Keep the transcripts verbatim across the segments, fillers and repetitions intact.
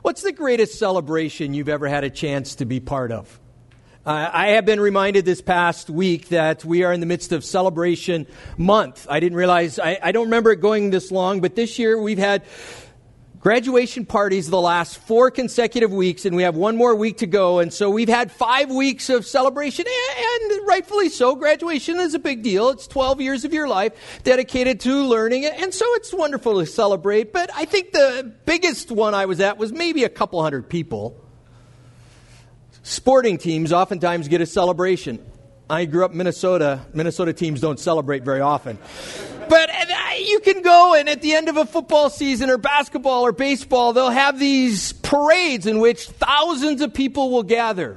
What's the greatest celebration you've ever had a chance to be part of? Uh, I have been reminded this past week that we are in the midst of Celebration Month. I didn't realize, I, I don't remember it going this long, but this year we've had graduation parties the last four consecutive weeks, and we have one more week to go. And so we've had five weeks of celebration, and, and rightfully so. Graduation is a big deal. It's twelve years of your life dedicated to learning, and so it's wonderful to celebrate. But I think the biggest one I was at was maybe a couple hundred people. Sporting teams oftentimes get a celebration. I grew up in Minnesota. Minnesota teams don't celebrate very often. But you can go, and at the end of a football season or basketball or baseball, they'll have these parades in which thousands of people will gather.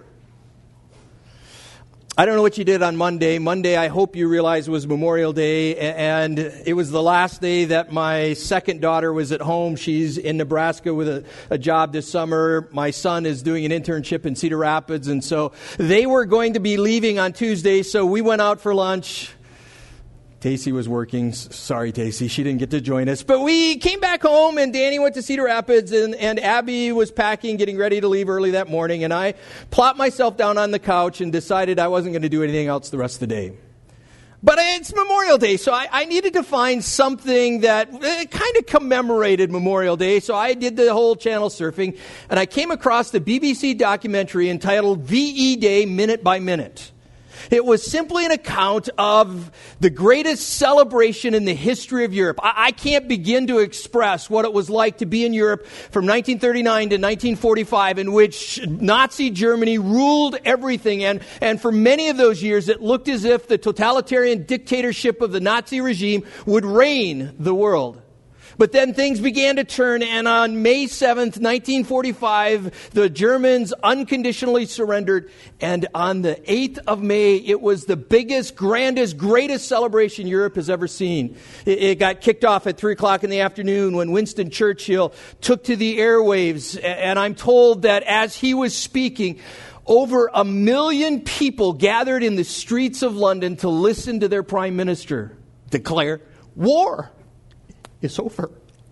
I don't know what you did on Monday. Monday, I hope you realize, was Memorial Day, and it was the last day that my second daughter was at home. She's in Nebraska with a, a job this summer. My son is doing an internship in Cedar Rapids, and so they were going to be leaving on Tuesday, so we went out for lunch. Tacey was working. Sorry, Tacey. She didn't get to join us. But we came back home, and Danny went to Cedar Rapids, and, and Abby was packing, getting ready to leave early that morning. And I plopped myself down on the couch and decided I wasn't going to do anything else the rest of the day. But it's Memorial Day, so I, I needed to find something that uh, kind of commemorated Memorial Day. So I did the whole channel surfing, and I came across the B B C documentary entitled V E Day Minute by Minute. It was simply an account of the greatest celebration in the history of Europe. I, I can't begin to express what it was like to be in Europe from nineteen thirty-nine to nineteen forty-five, in which Nazi Germany ruled everything. And, and for many of those years, it looked as if the totalitarian dictatorship of the Nazi regime would reign the world. But then things began to turn, and on May seventh, nineteen forty-five, the Germans unconditionally surrendered. And on the eighth of May, it was the biggest, grandest, greatest celebration Europe has ever seen. It, it got kicked off at three o'clock in the afternoon when Winston Churchill took to the airwaves. And I'm told that as he was speaking, over a million people gathered in the streets of London to listen to their prime minister declare war. It's over.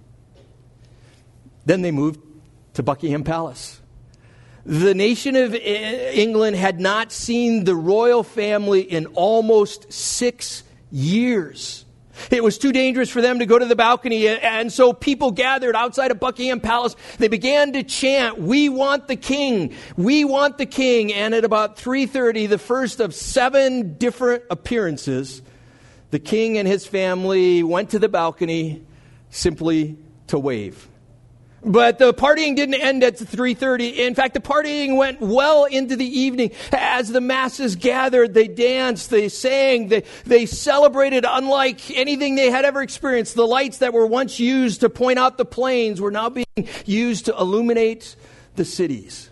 Then they moved to Buckingham Palace. The nation of England had not seen the royal family in almost six years. It was too dangerous for them to go to the balcony, and so people gathered outside of Buckingham Palace. They began to chant, "We want the king, we want the king." And at about three thirty, the first of seven different appearances, the king and his family went to the balcony simply to wave. But the partying didn't end at three thirty. In fact, the partying went well into the evening. As the masses gathered, they danced, they sang, they, they celebrated unlike anything they had ever experienced. The lights that were once used to point out the planes were now being used to illuminate the cities.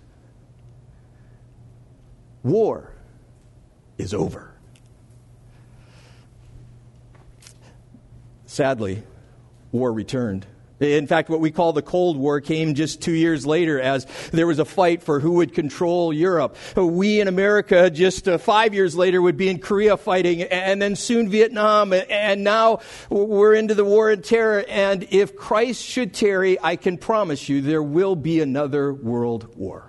War is over. Sadly, war returned. In fact, what we call the Cold War came just two years later as there was a fight for who would control Europe. We in America just uh, five years later would be in Korea fighting, and then soon Vietnam, and now we're into the war on terror. And if Christ should tarry, I can promise you there will be another world war.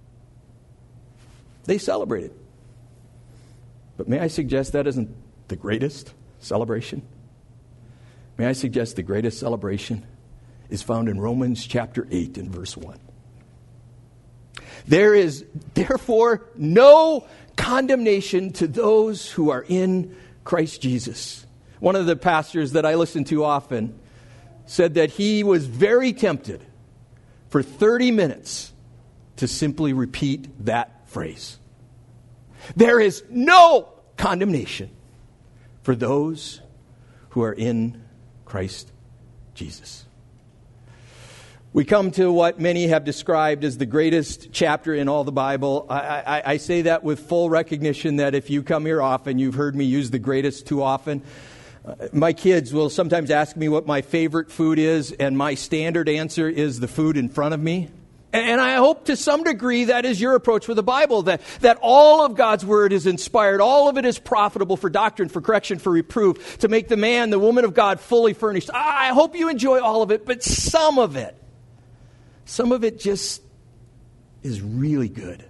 They celebrated. But may I suggest that isn't the greatest celebration? May I suggest the greatest celebration is found in Romans chapter eight and verse one. There is therefore no condemnation to those who are in Christ Jesus. One of the pastors that I listen to often said that he was very tempted for thirty minutes to simply repeat that phrase. There is no condemnation for those who are in Christ Jesus. We come to what many have described as the greatest chapter in all the Bible. I, I, I say that with full recognition that if you come here often, you've heard me use the greatest too often. Uh, my kids will sometimes ask me what my favorite food is, and my standard answer is the food in front of me. And I hope to some degree that is your approach with the Bible, that, that all of God's Word is inspired, all of it is profitable for doctrine, for correction, for reproof, to make the man, the woman of God fully furnished. I hope you enjoy all of it, but some of it, some of it just is really good.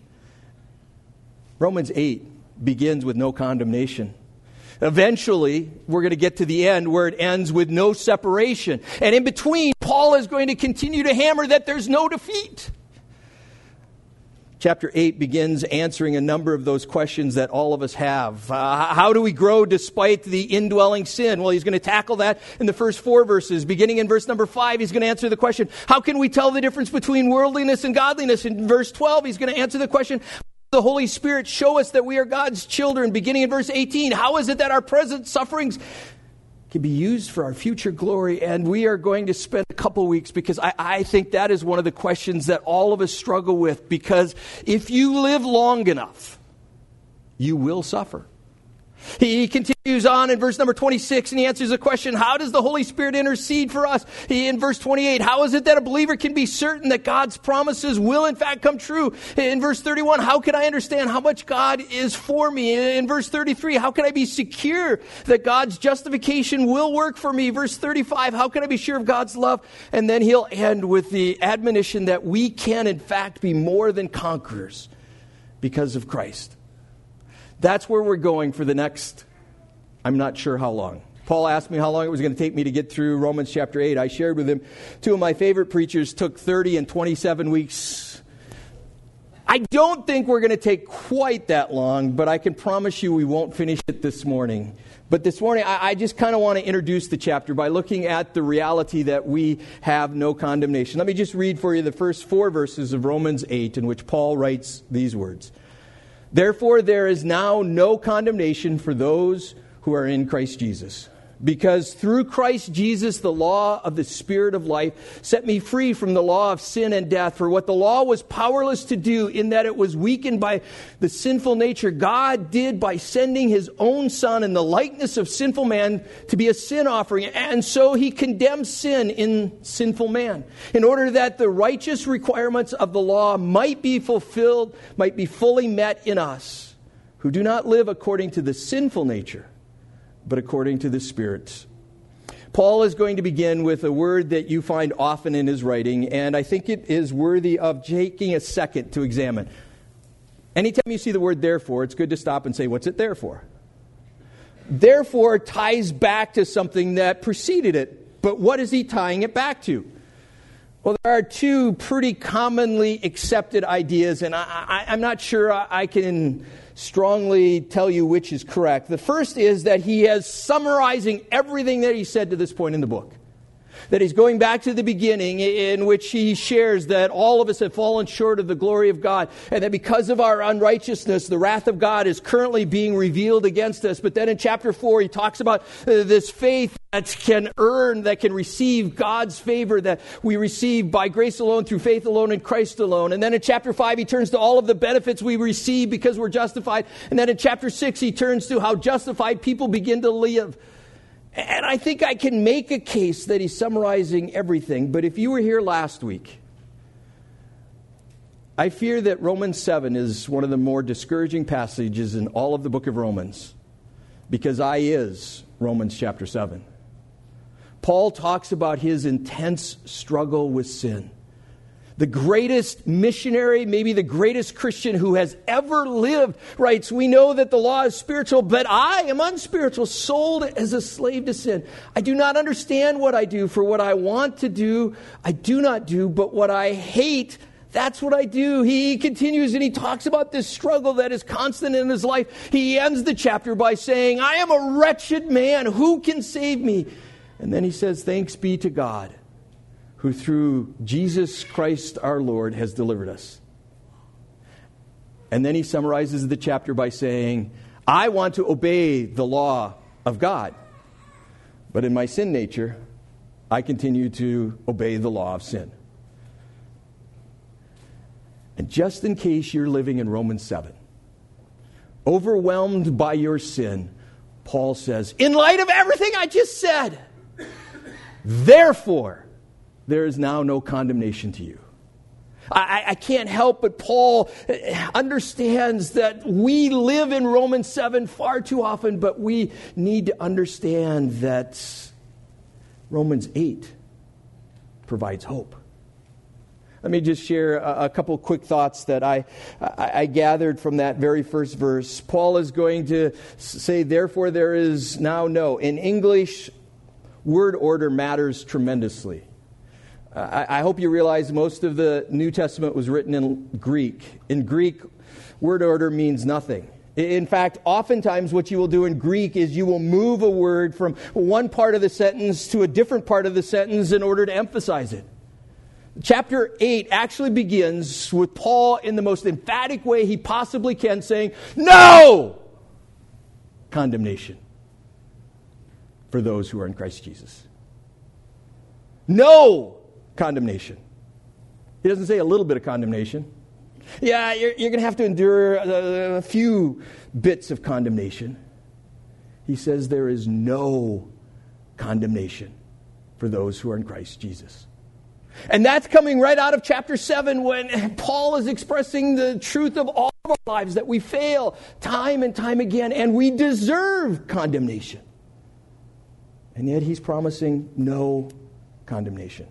Romans eight begins with no condemnation. Eventually, we're going to get to the end where it ends with no separation. And in between, Paul is going to continue to hammer that there's no defeat. Chapter eight begins answering a number of those questions that all of us have. Uh, how do we grow despite the indwelling sin? Well, he's going to tackle that in the first four verses. Beginning in verse number five, he's going to answer the question, how can we tell the difference between worldliness and godliness? In verse twelve, he's going to answer the question, the Holy Spirit show us that we are God's children. Beginning in verse eighteen, how is it that our present sufferings can be used for our future glory? And we are going to spend a couple weeks because I, I think that is one of the questions that all of us struggle with. Because if you live long enough, you will suffer. He continues on in verse number twenty-six and he answers the question, how does the Holy Spirit intercede for us? He, in verse twenty-eight, how is it that a believer can be certain that God's promises will in fact come true? In verse thirty-one, how can I understand how much God is for me? In verse thirty-three, how can I be secure that God's justification will work for me? Verse thirty-five, how can I be sure of God's love? And then he'll end with the admonition that we can in fact be more than conquerors because of Christ. That's where we're going for the next, I'm not sure how long. Paul asked me how long it was going to take me to get through Romans chapter eight. I shared with him, two of my favorite preachers took thirty and twenty-seven weeks. I don't think we're going to take quite that long, but I can promise you we won't finish it this morning. But this morning, I, I just kind of want to introduce the chapter by looking at the reality that we have no condemnation. Let me just read for you the first four verses of Romans eight in which Paul writes these words. Therefore, there is now no condemnation for those who are in Christ Jesus. Because through Christ Jesus, the law of the Spirit of life set me free from the law of sin and death. For what the law was powerless to do in that it was weakened by the sinful nature, God did by sending his own Son in the likeness of sinful man to be a sin offering. And so he condemned sin in sinful man, in order that the righteous requirements of the law might be fulfilled, might be fully met in us, who do not live according to the sinful nature, but according to the Spirit. Paul is going to begin with a word that you find often in his writing, and I think it is worthy of taking a second to examine. Anytime you see the word therefore, it's good to stop and say, what's it there for? Therefore ties back to something that preceded it, but what is he tying it back to? Well, there are two pretty commonly accepted ideas, and I, I, I'm not sure I, I can strongly tell you which is correct. The first is that he is summarizing everything that he said to this point in the book. That he's going back to the beginning in which he shares that all of us have fallen short of the glory of God, and that because of our unrighteousness, the wrath of God is currently being revealed against us. But then in chapter four, he talks about uh, this faith that can earn, that can receive God's favor, that we receive by grace alone, through faith alone, in Christ alone. And then in chapter five, he turns to all of the benefits we receive because we're justified. And then in chapter six, he turns to how justified people begin to live. And I think I can make a case that he's summarizing everything. But if you were here last week, I fear that Romans seven is one of the more discouraging passages in all of the book of Romans, because I is Romans chapter seven. Paul talks about his intense struggle with sin. The greatest missionary, maybe the greatest Christian who has ever lived, writes, we know that the law is spiritual, but I am unspiritual, sold as a slave to sin. I do not understand what I do, for what I want to do, I do not do, but what I hate, that's what I do. He continues and he talks about this struggle that is constant in his life. He ends the chapter by saying, I am a wretched man. Who can save me? And then he says, thanks be to God, who through Jesus Christ our Lord has delivered us. And then he summarizes the chapter by saying, I want to obey the law of God, but in my sin nature, I continue to obey the law of sin. And just in case you're living in Romans seven, overwhelmed by your sin, Paul says, in light of everything I just said, therefore, there is now no condemnation to you. I, I can't help but Paul understands that we live in Romans seven far too often, but we need to understand that Romans eight provides hope. Let me just share a, a couple quick thoughts that I, I, I gathered from that very first verse. Paul is going to say, therefore there is now no. In English, word order matters tremendously. Uh, I, I hope you realize most of the New Testament was written in Greek. In Greek, word order means nothing. In fact, oftentimes what you will do in Greek is you will move a word from one part of the sentence to a different part of the sentence in order to emphasize it. Chapter eight actually begins with Paul in the most emphatic way he possibly can saying, no condemnation for those who are in Christ Jesus. No condemnation. He doesn't say a little bit of condemnation. Yeah, you're, you're going to have to endure a, a few bits of condemnation. He says there is no condemnation for those who are in Christ Jesus. And that's coming right out of chapter seven when Paul is expressing the truth of all of our lives, that we fail time and time again, and we deserve condemnation. And yet he's promising no condemnation.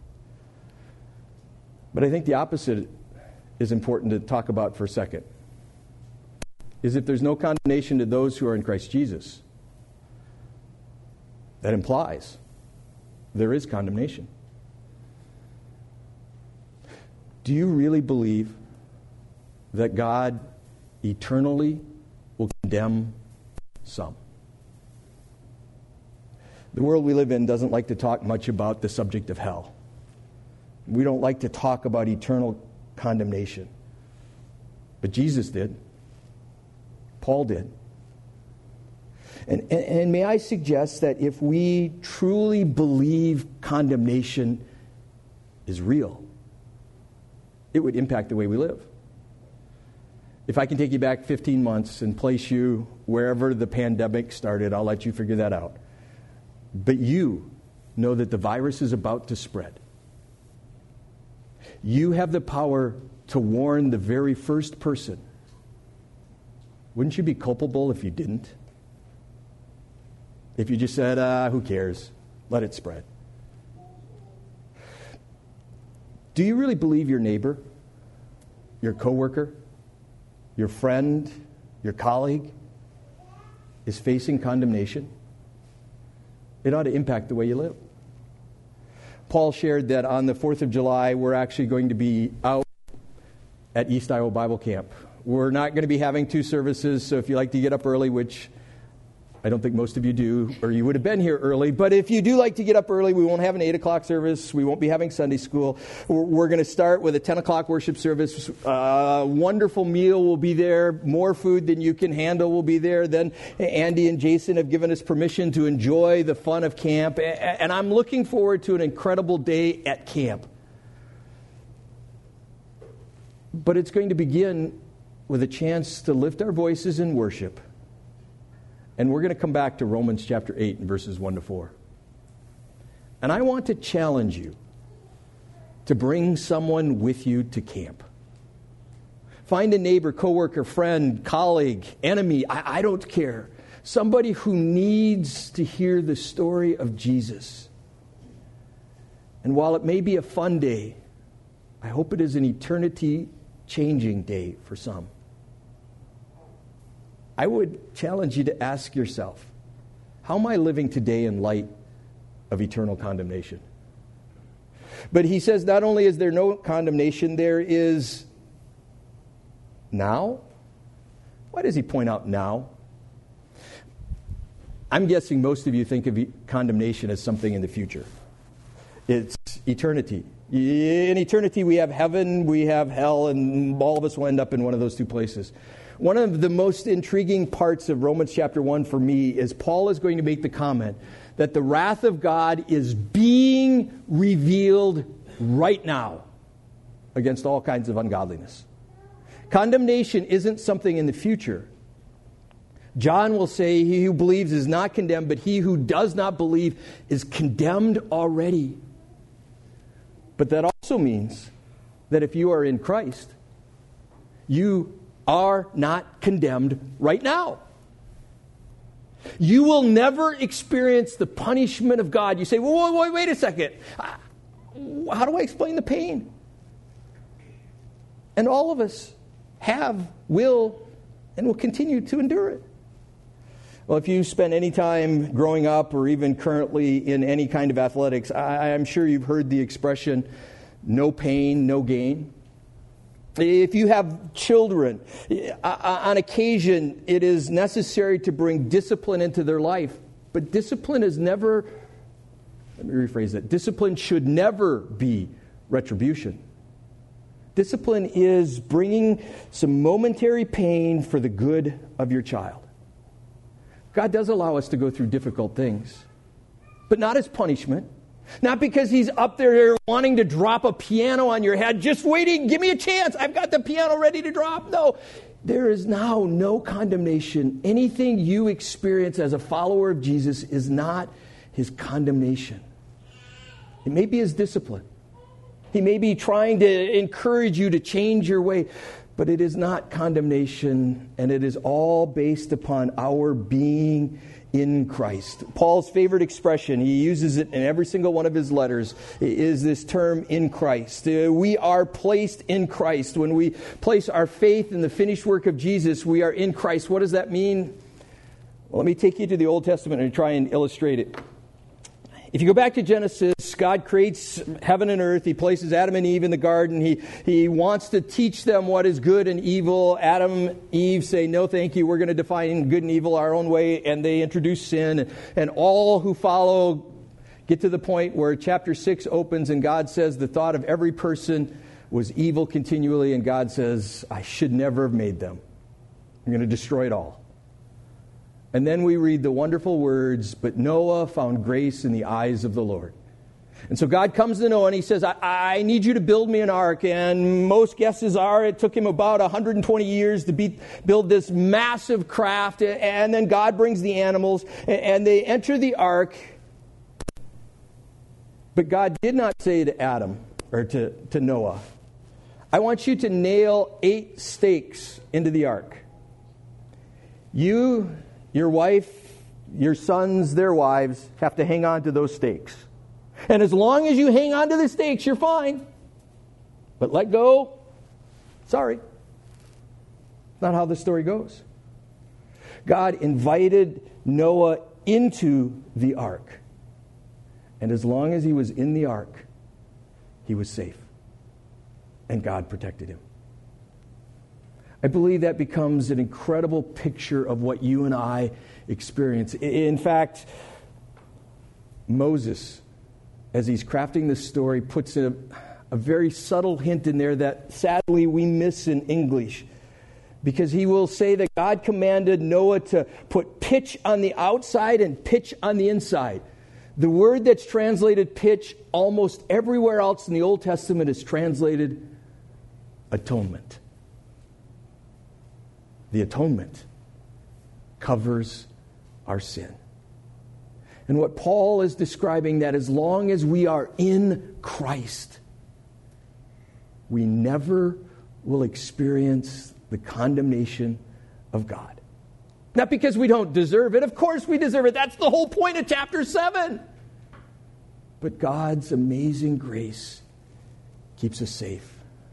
But I think the opposite is important to talk about for a second. Is if there's no condemnation to those who are in Christ Jesus, that implies there is condemnation. Do you really believe that God eternally will condemn some? The world we live in doesn't like to talk much about the subject of hell. We don't like to talk about eternal condemnation. But Jesus did. Paul did. And, and, and may I suggest that if we truly believe condemnation is real, it would impact the way we live. If I can take you back fifteen months and place you wherever the pandemic started, I'll let you figure that out. But you know that the virus is about to spread. You have the power to warn the very first person. Wouldn't you be culpable if you didn't? If you just said, ah, who cares? Let it spread. Do you really believe your neighbor, your coworker, your friend, your colleague is facing condemnation? It ought to impact the way you live. Paul shared that on the fourth of July, we're actually going to be out at East Iowa Bible Camp. We're not going to be having two services, so if you like to get up early, which I don't think most of you do, or you would have been here early. But if you do like to get up early, we won't have an eight o'clock service. We won't be having Sunday school. We're, we're going to start with a ten o'clock worship service. A uh, wonderful meal will be there. More food than you can handle will be there. Then Andy and Jason have given us permission to enjoy the fun of camp. And I'm looking forward to an incredible day at camp. But it's going to begin with a chance to lift our voices in worship. And we're going to come back to Romans chapter eight and verses one to four. And I want to challenge you to bring someone with you to camp. Find a neighbor, coworker, friend, colleague, enemy, I, I don't care. Somebody who needs to hear the story of Jesus. And while it may be a fun day, I hope it is an eternity-changing day for some. I would challenge you to ask yourself, how am I living today in light of eternal condemnation? But he says not only is there no condemnation, there is now. Why does he point out now? I'm guessing most of you think of condemnation as something in the future. It's eternity. In eternity we have heaven, we have hell, and all of us will end up in one of those two places. One of the most intriguing parts of Romans chapter one for me is Paul is going to make the comment that the wrath of God is being revealed right now against all kinds of ungodliness. Condemnation isn't something in the future. John will say, he who believes is not condemned, but he who does not believe is condemned already. But that also means that if you are in Christ, you are not condemned right now. You will never experience the punishment of God. You say, well, wait, wait a second. How do I explain the pain? And all of us have, will, and will continue to endure it. Well, if you spend any time growing up or even currently in any kind of athletics, I, I'm sure you've heard the expression, no pain, no gain. If you have children, on occasion it is necessary to bring discipline into their life. But discipline is never, let me rephrase that, discipline should never be retribution. Discipline is bringing some momentary pain for the good of your child. God does allow us to go through difficult things, but not as punishment. Not because he's up there wanting to drop a piano on your head, just waiting, give me a chance, I've got the piano ready to drop. No, there is now no condemnation. Anything you experience as a follower of Jesus is not his condemnation. It may be his discipline. He may be trying to encourage you to change your way, but it is not condemnation, and it is all based upon our being in Christ. Paul's favorite expression, he uses it in every single one of his letters, is this term, in Christ. Uh, we are placed in Christ. When we place our faith in the finished work of Jesus, we are in Christ. What does that mean? Well, let me take you to the Old Testament and try and illustrate it. If you go back to Genesis, God creates heaven and earth. He places Adam and Eve in the garden. He, he wants to teach them what is good and evil. Adam and Eve say, no, thank you. We're going to define good and evil our own way. And they introduce sin. And all who follow get to the point where chapter six opens and God says the thought of every person was evil continually. And God says, I should never have made them. I'm going to destroy it all. And then we read the wonderful words, but Noah found grace in the eyes of the Lord. And so God comes to Noah and he says, I, I need you to build me an ark. And most guesses are it took him about one hundred twenty years to be, build this massive craft. And then God brings the animals and they enter the ark. But God did not say to Adam or to, to Noah, I want you to nail eight stakes into the ark. You... Your wife, your sons, their wives have to hang on to those stakes. And as long as you hang on to the stakes, you're fine. But let go, sorry. Not how the story goes. God invited Noah into the ark. And as long as he was in the ark, he was safe. And God protected him. I believe that becomes an incredible picture of what you and I experience. In fact, Moses, as he's crafting this story, puts a, a very subtle hint in there that sadly we miss in English. Because he will say that God commanded Noah to put pitch on the outside and pitch on the inside. The word that's translated pitch almost everywhere else in the Old Testament is translated atonement. The atonement covers our sin. And what Paul is describing, that as long as we are in Christ, we never will experience the condemnation of God. Not because we don't deserve it. Of course we deserve it. That's the whole point of chapter seven. But God's amazing grace keeps us safe.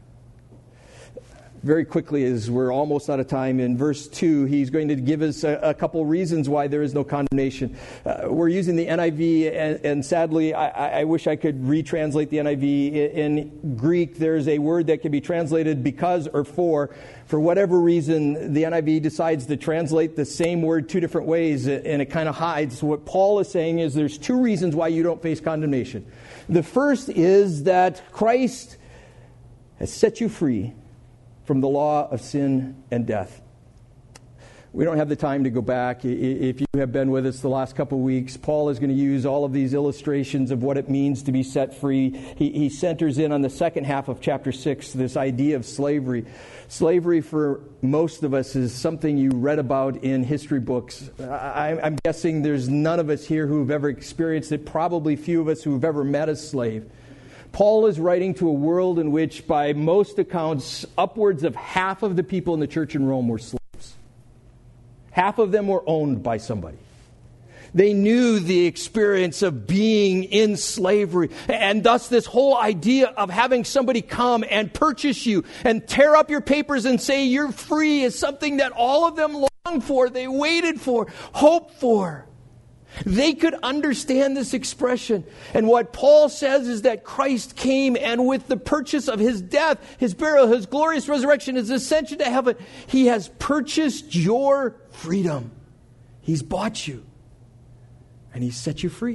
Very quickly, as we're almost out of time, in verse two, he's going to give us a, a couple reasons why there is no condemnation. Uh, we're using the N I V, and, and sadly, I, I wish I could retranslate the N I V. In, in Greek, there's a word that can be translated because or for. For whatever reason, the N I V decides to translate the same word two different ways, and it kind of hides. So what Paul is saying is there's two reasons why you don't face condemnation. The first is that Christ has set you free from the law of sin and death. We don't have the time to go back. If you have been with us the last couple of weeks, Paul is going to use all of these illustrations of what it means to be set free. He, he centers in on the second half of chapter six, this idea of slavery. Slavery for most of us is something you read about in history books. I, I'm guessing there's none of us here who have ever experienced it, probably few of us who have ever met a slave. Paul is writing to a world in which, by most accounts, upwards of half of the people in the church in Rome were slaves. Half of them were owned by somebody. They knew the experience of being in slavery. And thus this whole idea of having somebody come and purchase you and tear up your papers and say you're free is something that all of them longed for, they waited for, hoped for. They could understand this expression. And what Paul says is that Christ came, and with the purchase of his death, his burial, his glorious resurrection, his ascension to heaven, he has purchased your freedom. He's bought you. And he set you free.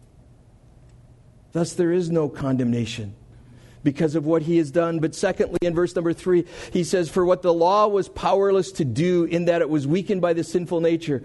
Thus there is no condemnation because of what he has done. But secondly, in verse number three, he says, for what the law was powerless to do in that it was weakened by the sinful nature.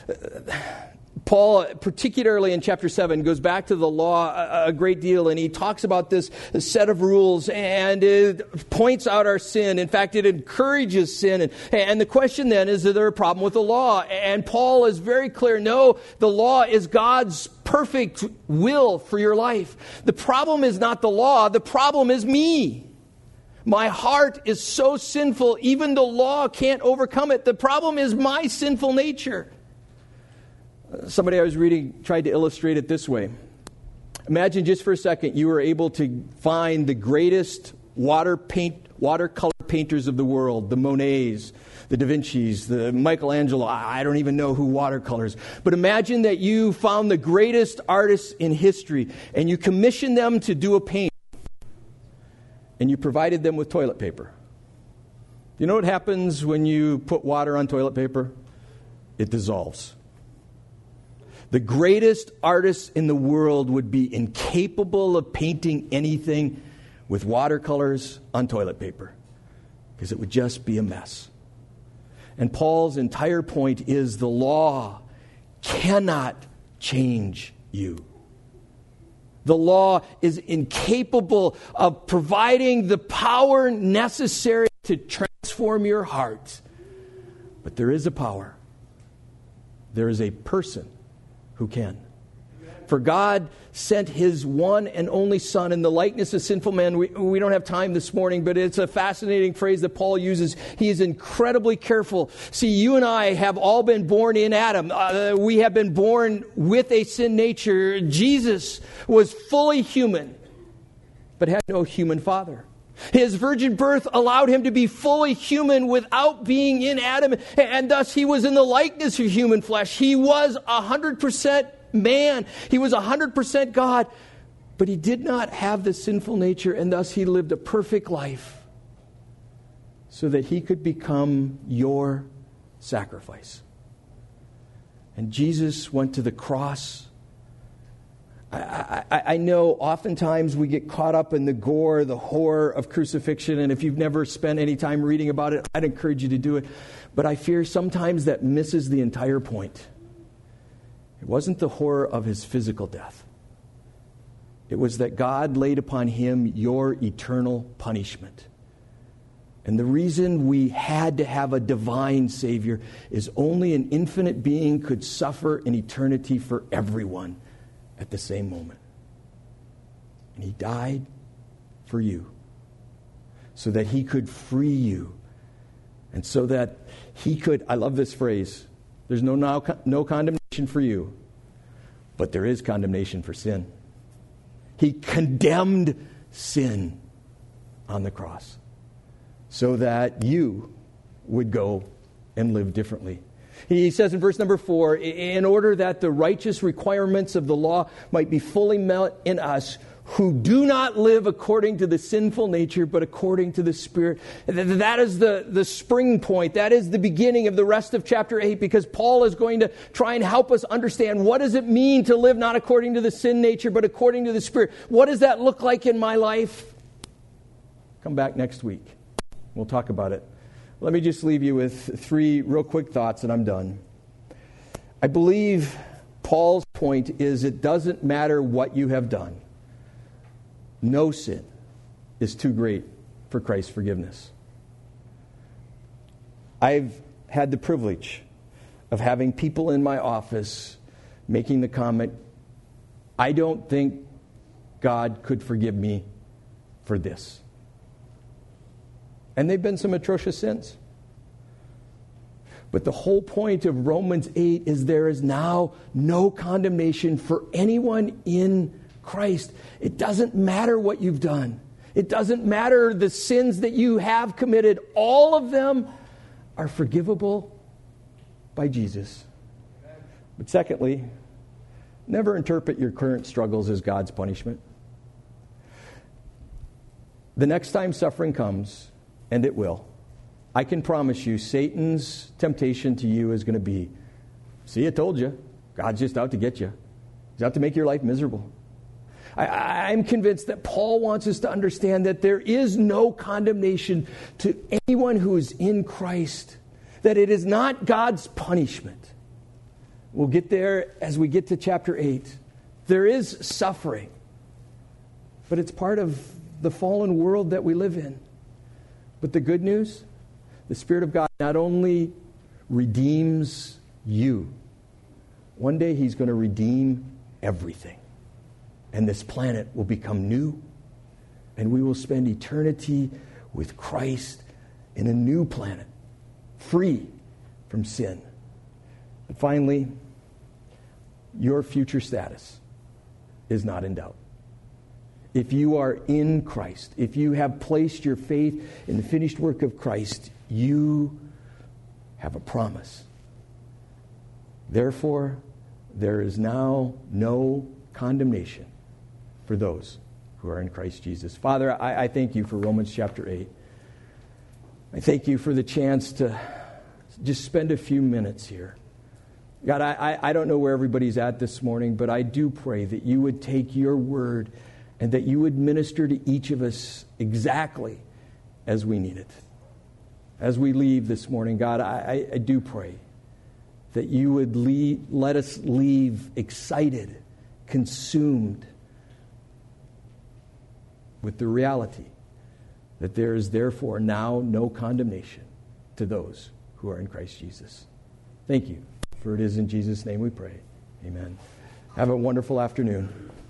Paul, particularly in chapter seven, goes back to the law a, a great deal, and he talks about this set of rules, and it points out our sin. In fact, it encourages sin. And, and the question then is, is there a problem with the law? And Paul is very clear, no, the law is God's perfect will for your life. The problem is not the law, the problem is me. My heart is so sinful, even the law can't overcome it. The problem is my sinful nature. Somebody I was reading tried to illustrate it this way. Imagine just for a second you were able to find the greatest water paint, watercolor painters of the world, the Monets, the Da Vinci's, the Michelangelo. I don't even know who watercolors. But imagine that you found the greatest artists in history and you commissioned them to do a paint and you provided them with toilet paper. You know what happens when you put water on toilet paper? It dissolves. The greatest artists in the world would be incapable of painting anything with watercolors on toilet paper because it would just be a mess. And Paul's entire point is the law cannot change you. The law is incapable of providing the power necessary to transform your heart. But there is a power. There is a person who can. For God sent his one and only Son in the likeness of sinful man. We, we don't have time this morning, but it's a fascinating phrase that Paul uses. He is incredibly careful. See, you and I have all been born in Adam. Uh, we have been born with a sin nature. Jesus was fully human, but had no human father. His virgin birth allowed him to be fully human without being in Adam, and thus he was in the likeness of human flesh. He was one hundred percent man. He was one hundred percent God, but he did not have the sinful nature, and thus he lived a perfect life so that he could become your sacrifice. And Jesus went to the cross. I, I, I know oftentimes we get caught up in the gore, the horror of crucifixion, and if you've never spent any time reading about it, I'd encourage you to do it. But I fear sometimes that misses the entire point. It wasn't the horror of his physical death. It was that God laid upon him your eternal punishment. And the reason we had to have a divine Savior is only an infinite being could suffer in eternity for everyone at the same moment. And he died for you so that he could free you and so that he could, I love this phrase, there's no, no, no condemnation for you, but there is condemnation for sin. He condemned sin on the cross so that you would go and live differently. He says in verse number four, in order that the righteous requirements of the law might be fully met in us who do not live according to the sinful nature, but according to the Spirit. That is the, the spring point. That is the beginning of the rest of chapter eight, because Paul is going to try and help us understand what does it mean to live not according to the sin nature, but according to the Spirit. What does that look like in my life? Come back next week. We'll talk about it. Let me just leave you with three real quick thoughts and I'm done. I believe Paul's point is it doesn't matter what you have done. No sin is too great for Christ's forgiveness. I've had the privilege of having people in my office making the comment, I don't think God could forgive me for this. And they've been some atrocious sins. But the whole point of Romans eight is there is now no condemnation for anyone in Christ. It doesn't matter what you've done. It doesn't matter the sins that you have committed. All of them are forgivable by Jesus. But secondly, never interpret your current struggles as God's punishment. The next time suffering comes, and it will, I can promise you Satan's temptation to you is going to be, see, I told you, God's just out to get you. He's out to make your life miserable. I, I'm convinced that Paul wants us to understand that there is no condemnation to anyone who is in Christ, that it is not God's punishment. We'll get there as we get to chapter eight. There is suffering, but it's part of the fallen world that we live in. But the good news, the Spirit of God not only redeems you, one day He's going to redeem everything. And this planet will become new, and we will spend eternity with Christ in a new planet, free from sin. And finally, your future status is not in doubt. If you are in Christ, if you have placed your faith in the finished work of Christ, you have a promise. Therefore, there is now no condemnation for those who are in Christ Jesus. Father, I, I thank you for Romans chapter eight. I thank you for the chance to just spend a few minutes here. God, I, I don't know where everybody's at this morning, but I do pray that you would take your word and that you would minister to each of us exactly as we need it. As we leave this morning, God, I, I, I do pray that you would leave, let us leave excited, consumed with the reality that there is therefore now no condemnation to those who are in Christ Jesus. Thank you, for it is in Jesus' name we pray. Amen. Have a wonderful afternoon.